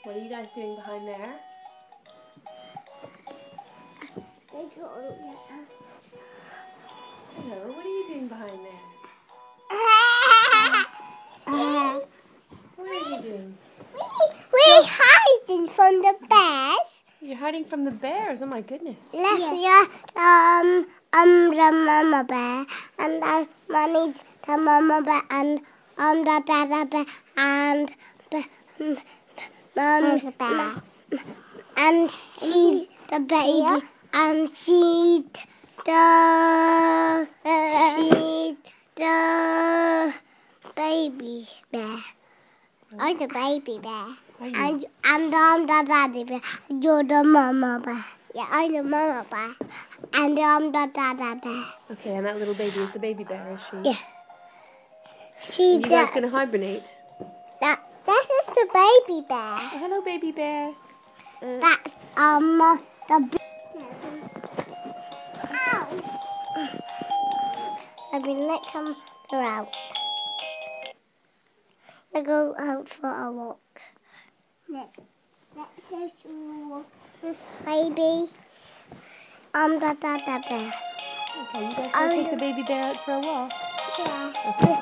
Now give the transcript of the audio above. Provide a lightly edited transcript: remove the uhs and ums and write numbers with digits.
What are you guys doing behind there? Hello, what are you doing behind there? What are you doing? We're hiding from the bears. You're hiding from the bears? Oh my goodness. Yeah. The mama bear, and Money's the mama bear, and the dada bear, and Mum's the bear. And she's the baby, and she's the baby bear. I'm the baby bear. And I'm the daddy bear. You're the mama bear. Yeah, I'm the mama bear. And I'm the dada bear. Okay, and that little baby is the baby bear, is she? Yeah. And you guys gonna hibernate? This is the baby bear. Oh, hello, baby bear. That's the. Ow! I mean, let's go out. Let's go out for a walk. Let's go to walk with baby. I'm the dada bear. Okay, you guys want to take the baby bear out for a walk? Yeah. Okay.